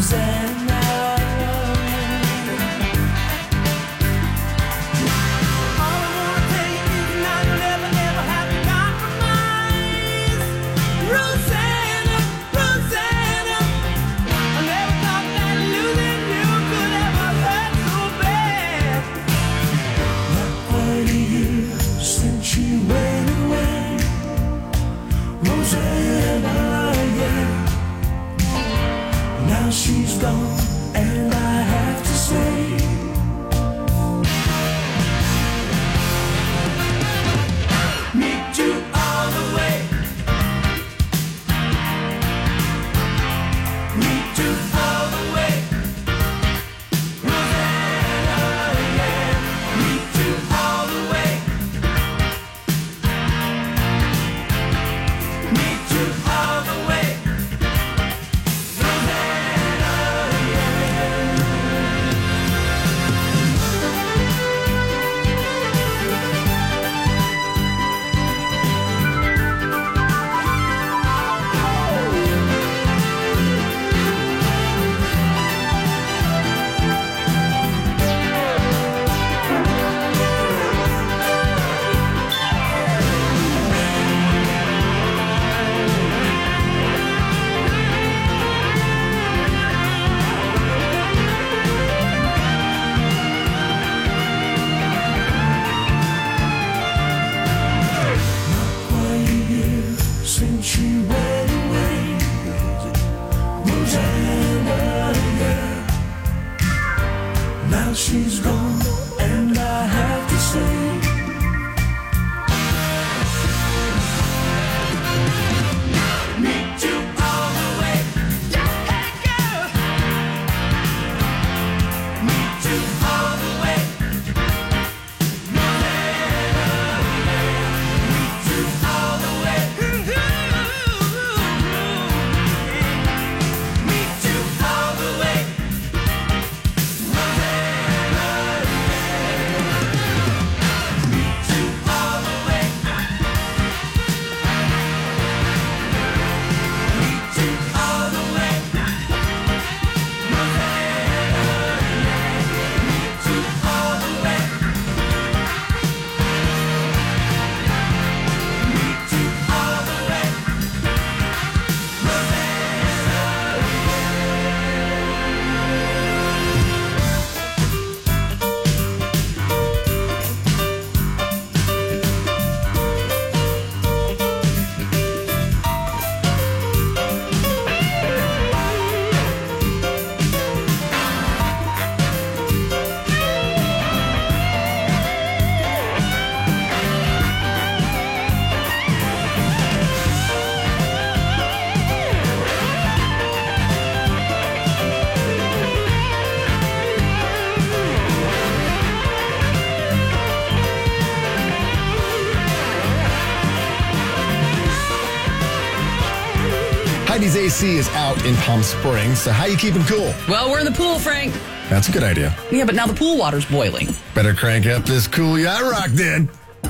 Heidi's AC is out in Palm Springs, so how you keeping cool? Well, we're in the pool, Frank. That's a good idea. Yeah, but now the pool water's boiling. Better crank up this cool yacht rock then.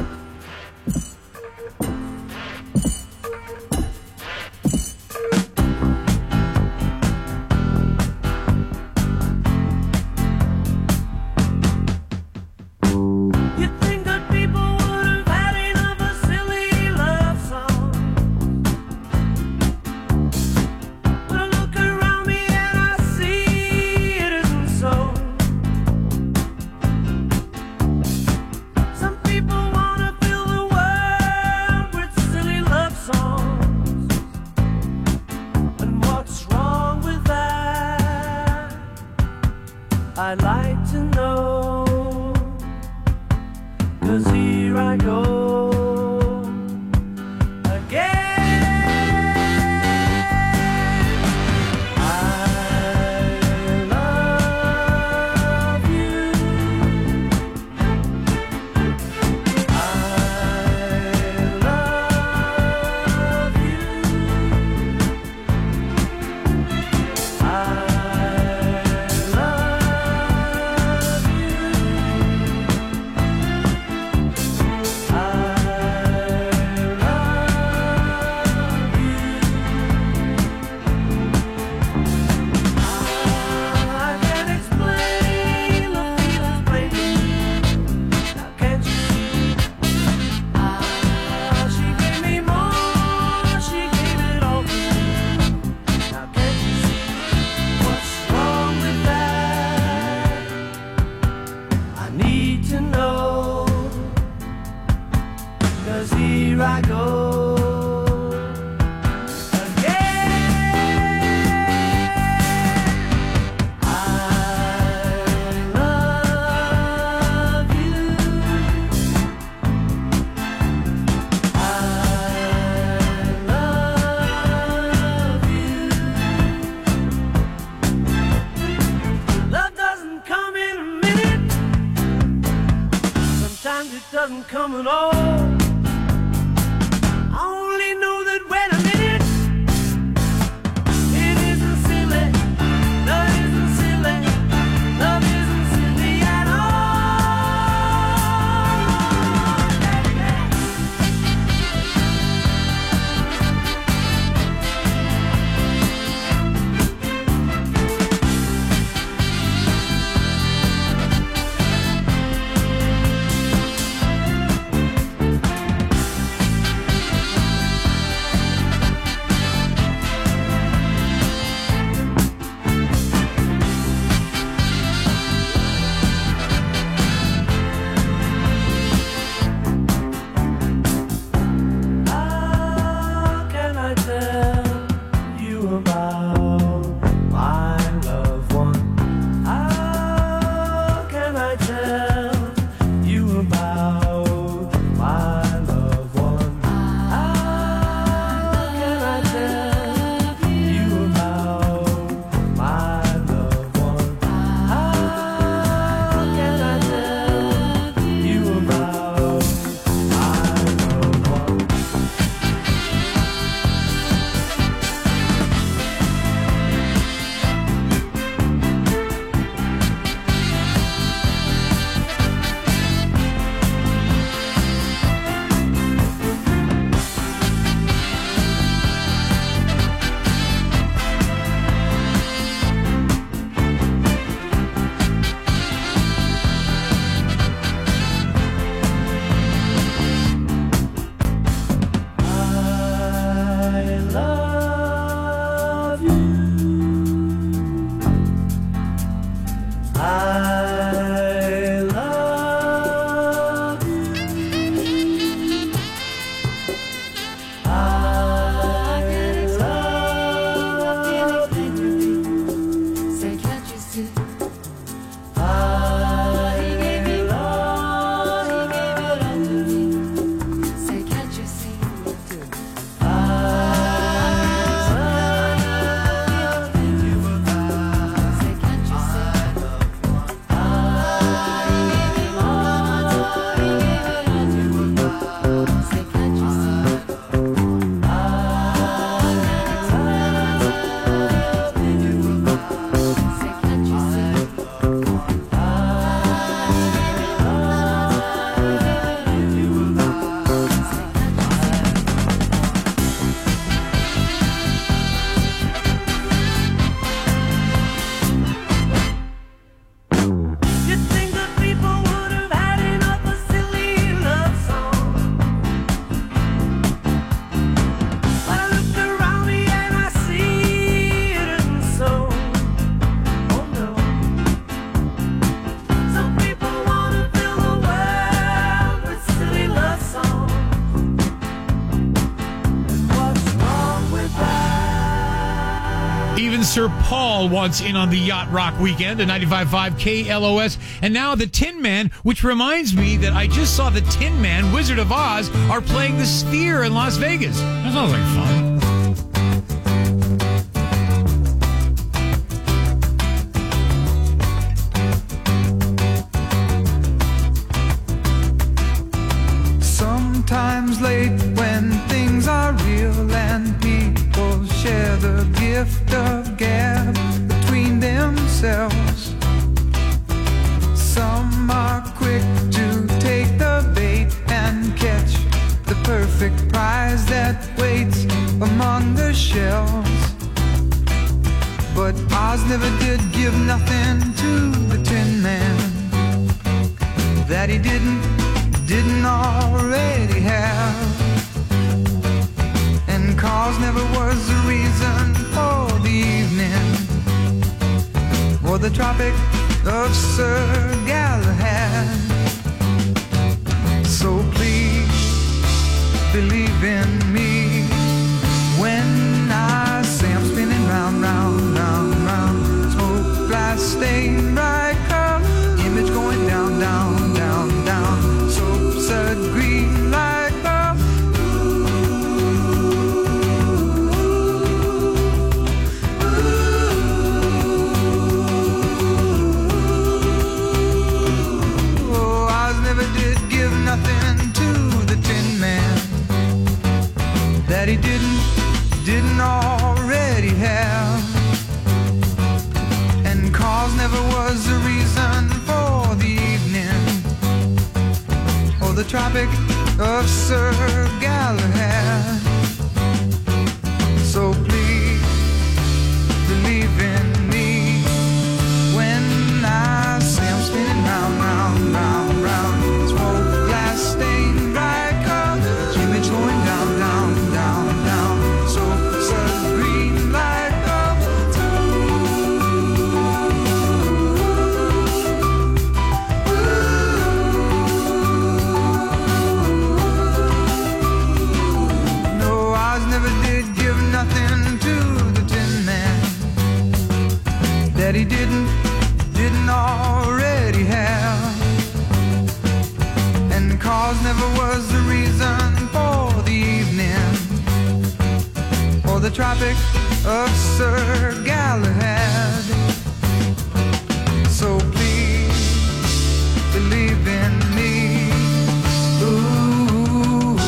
I'd like to know, 'cause here I go again. I love you. I love you. I here I go. Doesn't come at all. I only know that when I'm in it, it isn't silly. Love isn't silly. Love isn't silly at Even Sir Paul wants in on the Yacht Rock weekend at 95.5 KLOS. And now the Tin Man, which reminds me that I just saw the Tin Man, Wizard of Oz, are playing the Sphere in Las Vegas. That sounds like fun. Sometimes late when things are real and people share the gift of gab between themselves. Some are quick to take the bait and catch the perfect prize that waits among the shells. But Oz never did give nothing to the Tin Man that he didn't already have. And cause never was the reason for the evening or the Tropic of Sir Galahad. So please the Tropic of Sir Galahad. So please believe in me when I say I'm spinning round, round, round, round. Smoke glass stained like a image going down, down, down, down. So sun green like a no, I never did give nothing to the Tin Man that he didn't already have. And cause never was the reason for the evening or the Tropic of Sir Galahad. So please believe in me. Ooh.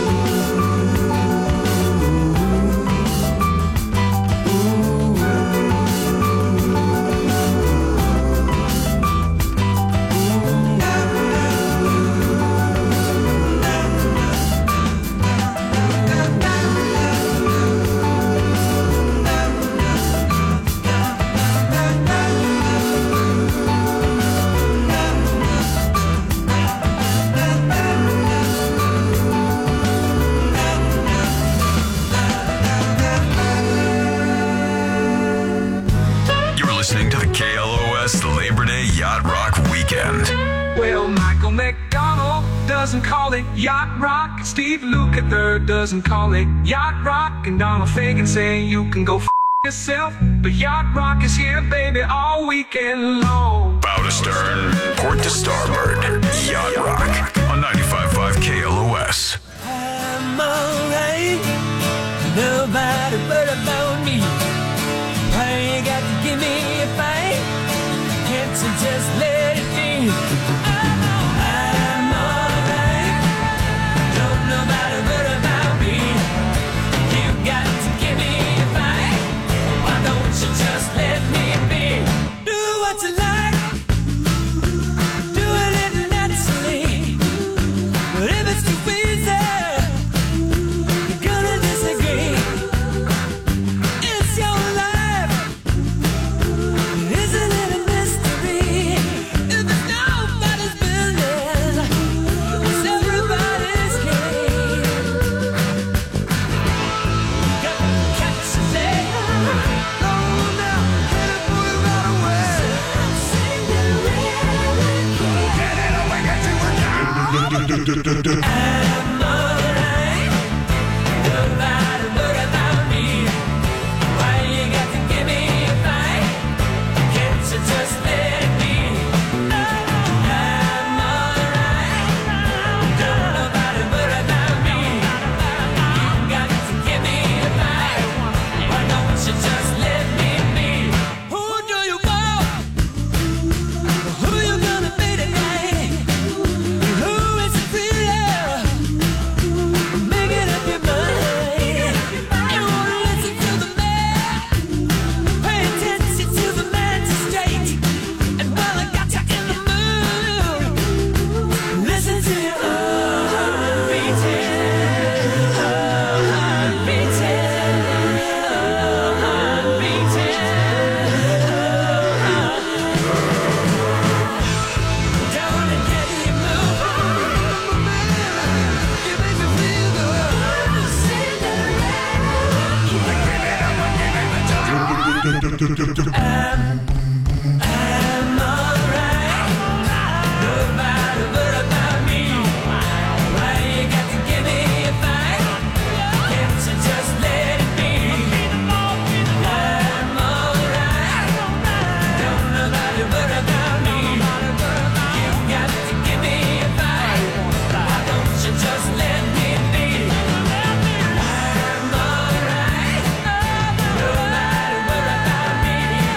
You're listening to the KLOS Labor Day Yacht Rock Weekend. Well, Michael McDonald doesn't call it yacht rock. Steve Lukather doesn't call it yacht rock. And Donald Fagen say you can go yourself. But yacht rock is here, baby, all weekend long. Bow to stern, port to starboard. Yacht Rock on 95.5 KLOS. I'm alright, nobody but about me. Why you got to give me a fight? Can't you just let it be? I'm alright, don't nobody but about me. You got to give me a fight. Why don't you just let me be? Do what you like, do it naturally. But if it's too easy, you're gonna disagree. It's your life, isn't it a mystery? If it's nobody's business, it's everybody's game. Got to catch a leg. Go now, get it, boy, right away. I'm alright, nobody but about me. Why you got to give me a fight? Can't you just let it be? I'm alright, don't nobody but about me. You got to give me a fight. Why don't you just let me be? Who do you want? Who you gonna be tonight? Who is it real? Making up your mind. You wanna listen to the man? Pay attention to the magistrate. And while I got you in the mood, listen to your heart beating, heart beating, heart beating. Don't it get you moving? You make me feel good. I'm alright, nobody but about me. Why you got to give me a fight? Can't you just let it be? I'm alright, don't nobody but about me. You got to give me a fight. Why don't you just let me be? I'm alright, nobody but about me.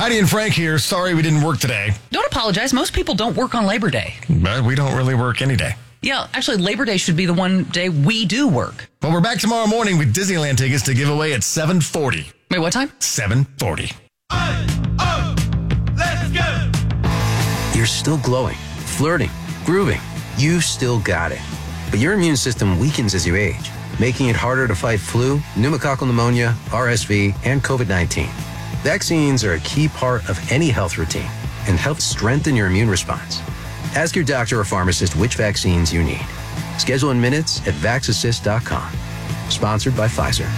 Heidi and Frank here. Sorry we didn't work today. Don't apologize. Most people don't work on Labor Day. But we don't really work any day. Yeah, actually, Labor Day should be the one day we do work. Well, we're back tomorrow morning with Disneyland tickets to give away at 7:40. Wait, what time? 7:40. Let's go! You're still glowing, flirting, grooving. You still got it. But your immune system weakens as you age, making it harder to fight flu, pneumococcal pneumonia, RSV, and COVID-19. Vaccines are a key part of any health routine and help strengthen your immune response. Ask your doctor or pharmacist which vaccines you need. Schedule in minutes at vaxassist.com. Sponsored by Pfizer.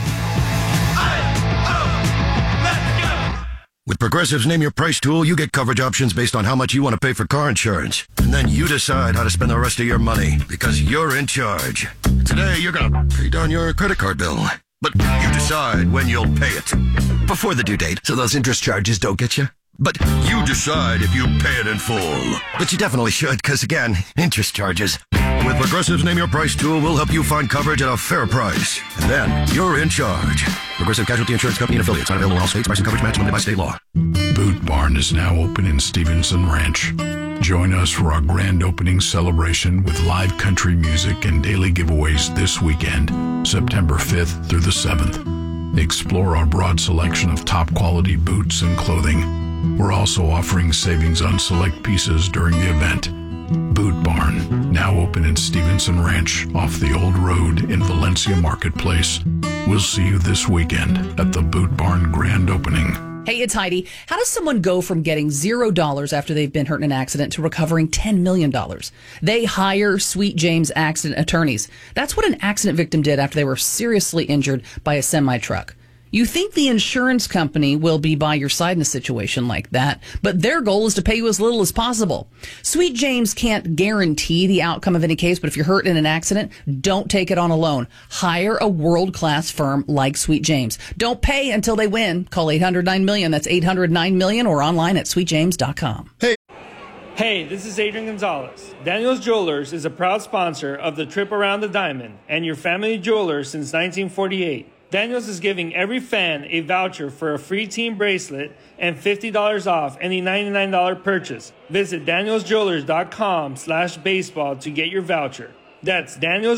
With Progressive's Name Your Price tool, you get coverage options based on how much you want to pay for car insurance. And then you decide how to spend the rest of your money, because you're in charge. Today, you're going to pay down your credit card bill. But you decide when you'll pay it. Before the due date, so those interest charges don't get you. But you decide if you pay it in full. But you definitely should, because again, interest charges. With Progressive's Name Your Price tool, we'll help you find coverage at a fair price. And then you're in charge. Progressive Casualty Insurance Company and affiliates. Not available in all states. Price and coverage match limited by state law. Boot Barn is now open in Stevenson Ranch. Join us for our grand opening celebration with live country music and daily giveaways this weekend, September 5th through the 7th. Explore our broad selection of top quality boots and clothing. We're also offering savings on select pieces during the event. Boot Barn, now open in Stevenson Ranch off the old road in Valencia Marketplace. We'll see you this weekend at the Boot Barn grand opening. Hey, it's Heidi. How does someone go from getting $0 after they've been hurt in an accident to recovering $10 million? They hire Sweet James accident attorneys. That's what an accident victim did after they were seriously injured by a semi-truck. You think the insurance company will be by your side in a situation like that, but their goal is to pay you as little as possible. Sweet James can't guarantee the outcome of any case, but if you're hurt in an accident, don't take it on alone. Hire a world-class firm like Sweet James. Don't pay until they win. Call 800-9-MILLION. That's 800-9-MILLION or online at sweetjames.com. Hey, this is Adrian Gonzalez. Daniels Jewelers is a proud sponsor of the Trip Around the Diamond and your family jeweler since 1948. Daniels is giving every fan a voucher for a free team bracelet and $50 off any $99 purchase. Visit danielsjewelers.com/baseball to get your voucher. That's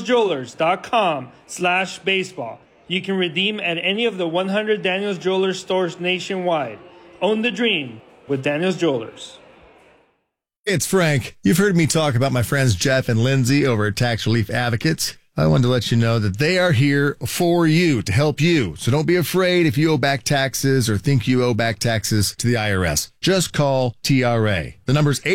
danielsjewelers.com/baseball. You can redeem at any of the 100 Daniels Jewelers stores nationwide. Own the dream with Daniels Jewelers. It's Frank. You've heard me talk about my friends Jeff and Lindsay over at Tax Relief Advocates. I wanted to let you know that they are here for you, to help you. So don't be afraid if you owe back taxes or think you owe back taxes to the IRS. Just call TRA. The number is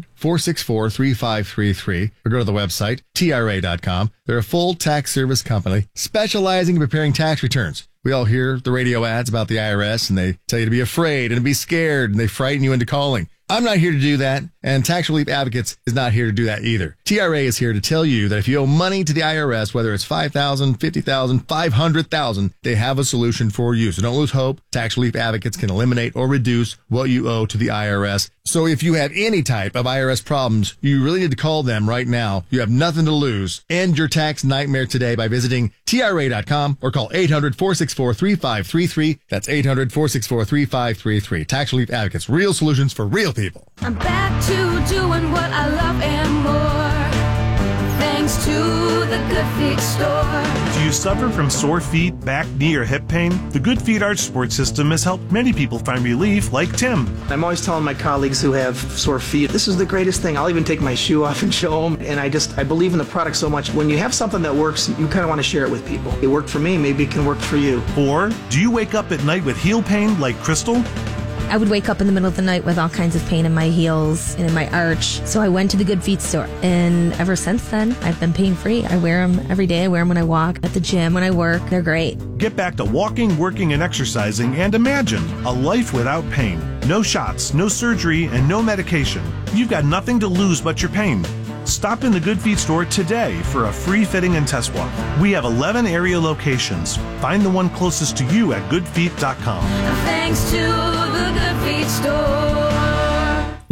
800-464-3533 or go to the website, TRA.com. They're a full tax service company specializing in preparing tax returns. We all hear the radio ads about the IRS and they tell you to be afraid and to be scared and they frighten you into calling. I'm not here to do that, and Tax Relief Advocates is not here to do that either. TRA is here to tell you that if you owe money to the IRS, whether it's $5,000, $50,000, $500,000, they have a solution for you. So don't lose hope. Tax Relief Advocates can eliminate or reduce what you owe to the IRS. So if you have any type of IRS problems, you really need to call them right now. You have nothing to lose. End your tax nightmare today by visiting TRA.com or call 800-464-3533. That's 800-464-3533. Tax Relief Advocates, real solutions for real people. I'm back to doing what I love and more, thanks to the Good Feet store. Do you suffer from sore feet, back, knee, or hip pain? The Good Feet Arch Support System has helped many people find relief, like Tim. I'm always telling my colleagues who have sore feet, this is the greatest thing. I'll even take my shoe off and show them. And I believe in the product so much. When you have something that works, you kind of want to share it with people. It worked for me, maybe it can work for you. Or do you wake up at night with heel pain like Crystal? I would wake up in the middle of the night with all kinds of pain in my heels and in my arch. So I went to the Good Feet store. And ever since then, I've been pain-free. I wear them every day. I wear them when I walk, at the gym, when I work. They're great. Get back to walking, working, and exercising, and imagine a life without pain. No shots, no surgery, and no medication. You've got nothing to lose but your pain. Stop in the Good Feet store today for a free fitting and test walk. We have 11 area locations. Find the one closest to you at goodfeet.com. Thanks to the Good Feet store.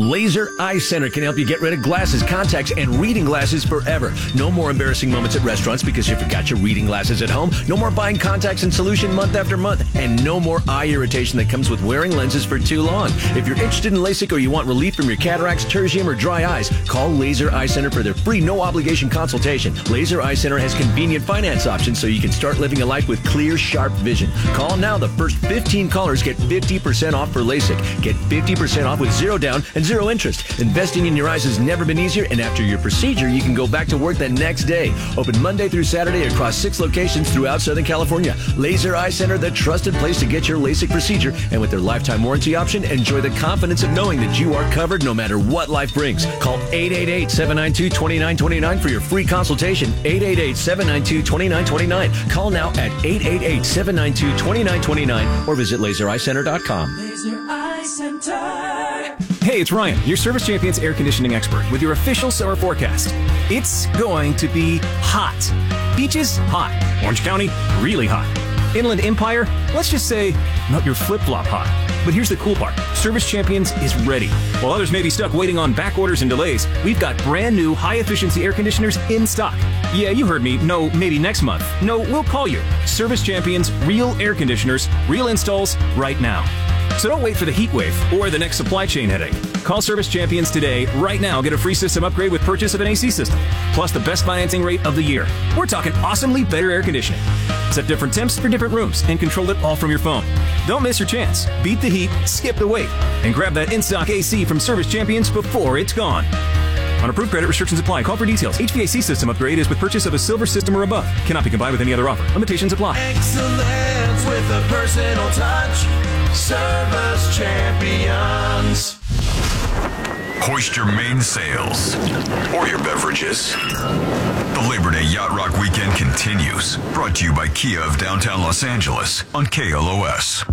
Laser Eye Center can help you get rid of glasses, contacts, and reading glasses forever. No more embarrassing moments at restaurants because you forgot your reading glasses at home. No more buying contacts and solution month after month. And no more eye irritation that comes with wearing lenses for too long. If you're interested in LASIK or you want relief from your cataracts, tertium, or dry eyes, call Laser Eye Center for their free no-obligation consultation. Laser Eye Center has convenient finance options so you can start living a life with clear, sharp vision. Call now. The first 15 callers get 50% off for LASIK. Get 50% off with zero down and zero interest. Investing in your eyes has never been easier, and after your procedure, you can go back to work the next day. Open Monday through Saturday across 6 locations throughout Southern California. Laser Eye Center, the trusted place to get your LASIK procedure, and with their lifetime warranty option, enjoy the confidence of knowing that you are covered no matter what life brings. Call 888-792-2929 for your free consultation. 888-792-2929. Call now at 888-792-2929 or visit lasereyecenter.com. Laser Eye Center. Hey, it's Ryan, your Service Champions air conditioning expert with your official summer forecast. It's going to be hot. Beaches, hot. Orange County, really hot. Inland Empire, let's just say, not your flip-flop hot. But here's the cool part. Service Champions is ready. While others may be stuck waiting on back orders and delays, we've got brand new high-efficiency air conditioners in stock. Yeah, you heard me. No, maybe next month. No, we'll call you. Service Champions, real air conditioners, real installs, right now. So don't wait for the heat wave or the next supply chain headache. Call Service Champions today. Right now, get a free system upgrade with purchase of an AC system, plus the best financing rate of the year. We're talking awesomely better air conditioning. Set different temps for different rooms and control it all from your phone. Don't miss your chance. Beat the heat, skip the wait, and grab that in-stock AC from Service Champions before it's gone. On approved credit, restrictions apply. Call for details. HVAC system upgrade is with purchase of a silver system or above. Cannot be combined with any other offer. Limitations apply. Excellence with a personal touch. Service Champions. Hoist your main sails or your beverages. The Labor Day Yacht Rock Weekend continues. Brought to you by Kia of downtown Los Angeles on KLOS.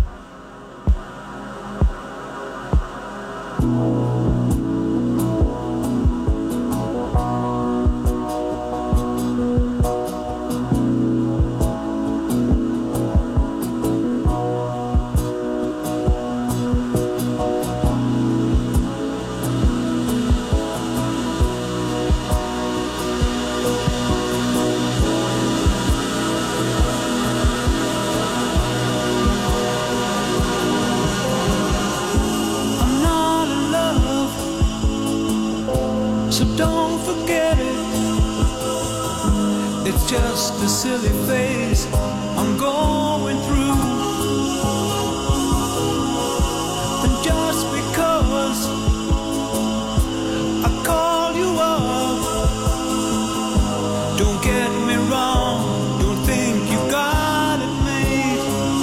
Just a silly phase I'm going through, and just because I call you up, don't get me wrong, don't think you got it made.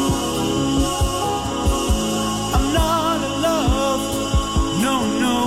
I'm not in love, no, no.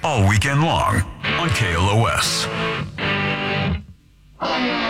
all weekend long on KLOS.